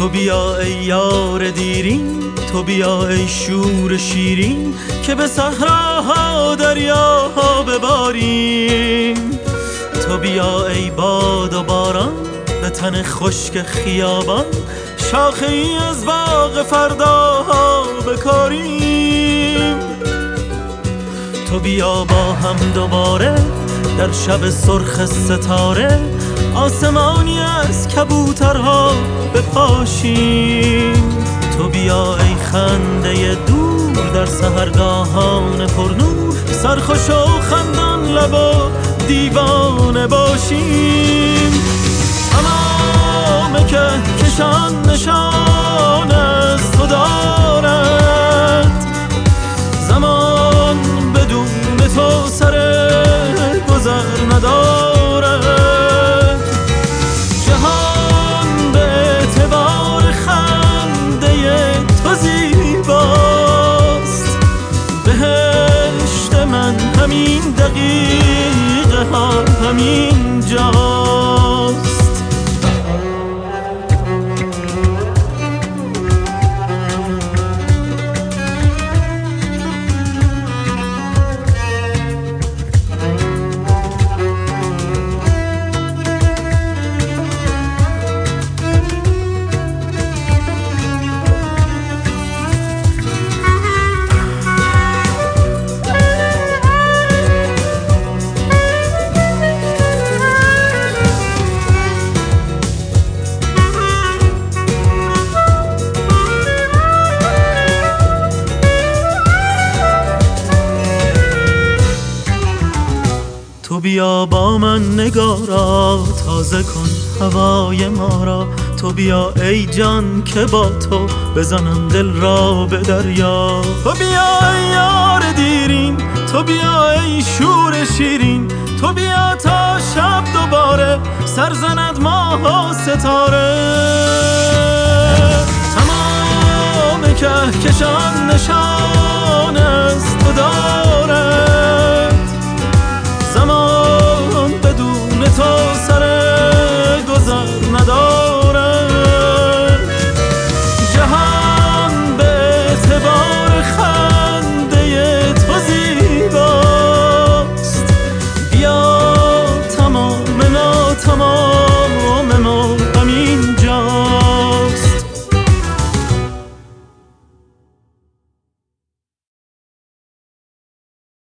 تو بیا ای یار دیرین، تو بیا ای شور شیرین، که به صحراها دریاها بباریم. تو بیا ای باد و باران، به تن خشک خیابان، شاخه ای از باغ فرداها بکاریم. تو بیا با هم دوباره در شب سرخ ستاره، آسمانی از کبوترها بپاشیم. تو بیا ای خنده دور در سحرگاهان پرنور، سرخوش و خندان لب و دیوانه باشیم. تمام کهکشان نشان از تو دارد، زمان بدون تو سر گذر ندارد. جهان به اعتبار خنده تو زیباست، بهشت من همین دقیقه ها همین جاست. تو بیا با من نگارا، تازه کن هوای ما را. تو بیا ای جان که با تو بزنم دل را به دریا. تو بیا ای یار دیرین، تو بیا ای شور شیرین، تو بیا تا شب دوباره سر زند ماه و ستاره. تمام کهکشان نشان از تو دارد،